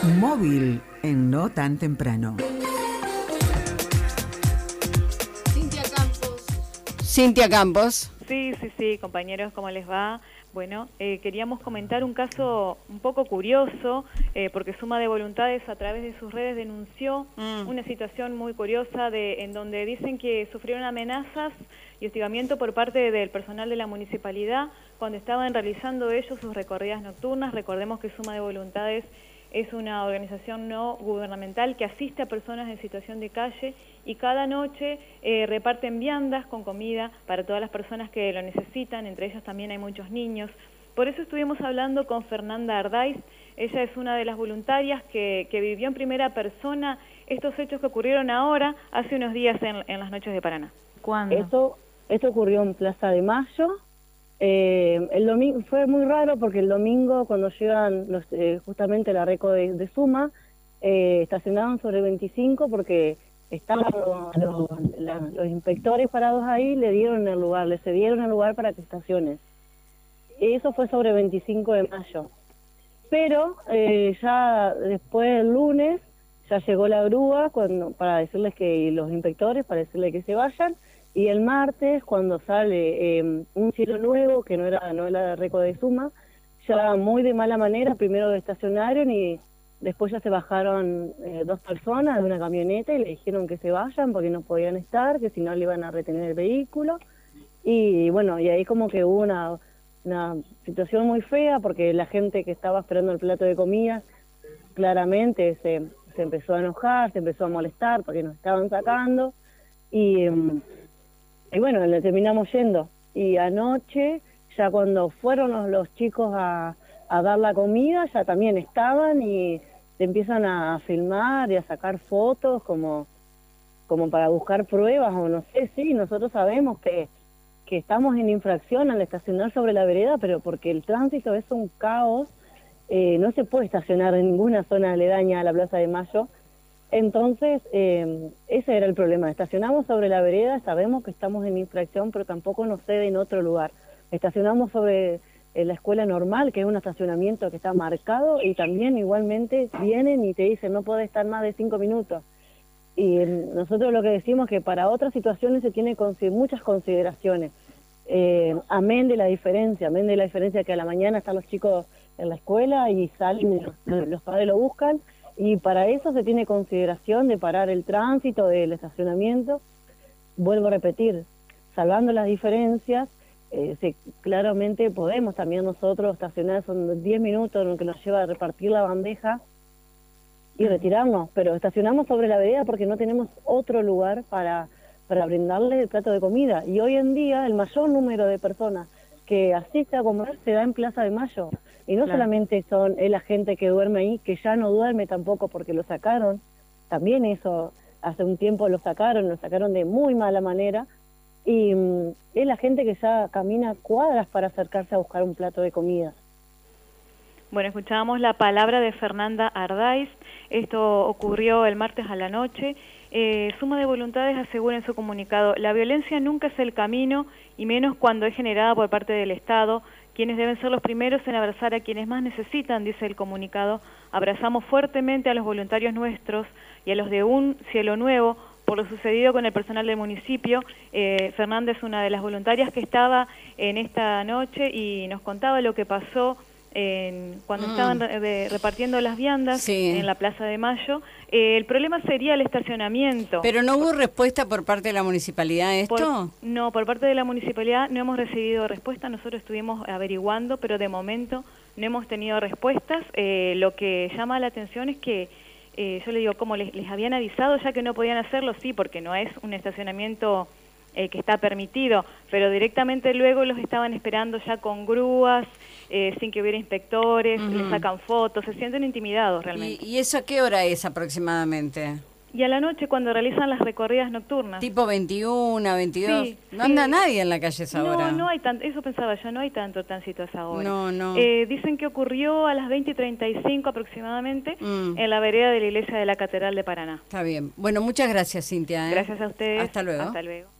Móvil en No Tan Temprano. Cintia Campos. Sí, compañeros, ¿cómo les va? Bueno, queríamos comentar un caso un poco curioso, porque Suma de Voluntades a través de sus redes denunció una situación muy curiosa en donde dicen que sufrieron amenazas y hostigamiento por parte del personal de la municipalidad cuando estaban realizando ellos sus recorridas nocturnas. Recordemos que Suma de Voluntades es una organización no gubernamental que asiste a personas en situación de calle y cada noche reparten viandas con comida para todas las personas que lo necesitan, entre ellos también hay muchos niños. Por eso estuvimos hablando con Fernanda Ardáiz. Ella es una de las voluntarias que vivió en primera persona estos hechos que ocurrieron ahora, hace unos días en las noches de Paraná. ¿Cuándo? Esto ocurrió en Plaza de Mayo. El domingo fue muy raro porque el domingo cuando llegan justamente la reco de Suma, estacionaban sobre 25 porque estaban los inspectores parados ahí, le cedieron el lugar para que estaciones. Eso fue sobre 25 de mayo. Pero ya después del lunes ya llegó la grúa para decirles que los inspectores, para decirles que se vayan. Y el martes, cuando sale un cielo nuevo, que no era la reco de Suma, ya muy de mala manera, primero estacionaron y después ya se bajaron dos personas de una camioneta y le dijeron que se vayan porque no podían estar, que si no le iban a retener el vehículo. Y bueno, y ahí como que hubo una situación muy fea porque la gente que estaba esperando el plato de comida claramente se empezó a enojar, se empezó a molestar porque nos estaban sacando. Y bueno, le terminamos yendo. Y anoche, ya cuando fueron los chicos a dar la comida, ya también estaban y te empiezan a filmar y a sacar fotos como para buscar pruebas o no sé, sí, nosotros sabemos que estamos en infracción al estacionar sobre la vereda, pero porque el tránsito es un caos, no se puede estacionar en ninguna zona aledaña a la Plaza de Mayo. Entonces, ese era el problema. Estacionamos sobre la vereda, sabemos que estamos en infracción, pero tampoco nos cede en otro lugar. Estacionamos sobre la escuela normal, que es un estacionamiento que está marcado, y también igualmente vienen y te dicen no puede estar más de 5 minutos. Y nosotros lo que decimos es que para otras situaciones se tiene muchas consideraciones. Amén de la diferencia que a la mañana están los chicos en la escuela y salen, los padres lo buscan, y para eso se tiene consideración de parar el tránsito del estacionamiento. Vuelvo a repetir, salvando las diferencias, claramente podemos también nosotros estacionar, son 10 minutos en lo que nos lleva a repartir la bandeja y retirarnos, pero estacionamos sobre la vereda porque no tenemos otro lugar para brindarle el plato de comida. Y hoy en día el mayor número de personas que asiste a comer se da en Plaza de Mayo. Y no solamente es la gente que duerme ahí, que ya no duerme tampoco porque lo sacaron, también eso, hace un tiempo lo sacaron de muy mala manera, y es la gente que ya camina cuadras para acercarse a buscar un plato de comida. Bueno, escuchábamos la palabra de Fernanda Ardáiz. Esto ocurrió el martes a la noche. Suma de Voluntades asegura en su comunicado: la violencia nunca es el camino, y menos cuando es generada por parte del Estado, quienes deben ser los primeros en abrazar a quienes más necesitan, dice el comunicado. Abrazamos fuertemente a los voluntarios nuestros y a los de Un Cielo Nuevo por lo sucedido con el personal del municipio. Fernanda es una de las voluntarias que estaba en esta noche y nos contaba lo que pasó cuando estaban repartiendo las viandas en la Plaza de Mayo. El problema sería el estacionamiento. ¿Pero no hubo respuesta por parte de la municipalidad a esto? No, por parte de la municipalidad no hemos recibido respuesta. Nosotros estuvimos averiguando, pero de momento no hemos tenido respuestas. Lo que llama la atención es que yo le digo, como les habían avisado ya que no podían hacerlo, sí, porque no es un estacionamiento que está permitido, pero directamente luego los estaban esperando ya con grúas, sin que hubiera inspectores, les sacan fotos, se sienten intimidados realmente. ¿Y eso a qué hora es aproximadamente? Y a la noche cuando realizan las recorridas nocturnas. Tipo 21, 22. Sí, no anda nadie en la calle a esa hora. No hay tanto, eso pensaba yo, no hay tanto tránsito a esa hora. No. Dicen que ocurrió a las 20:35 aproximadamente en la vereda de la iglesia de la Catedral de Paraná. Está bien. Bueno, muchas gracias, Cintia. Gracias a ustedes. Hasta luego. Hasta luego.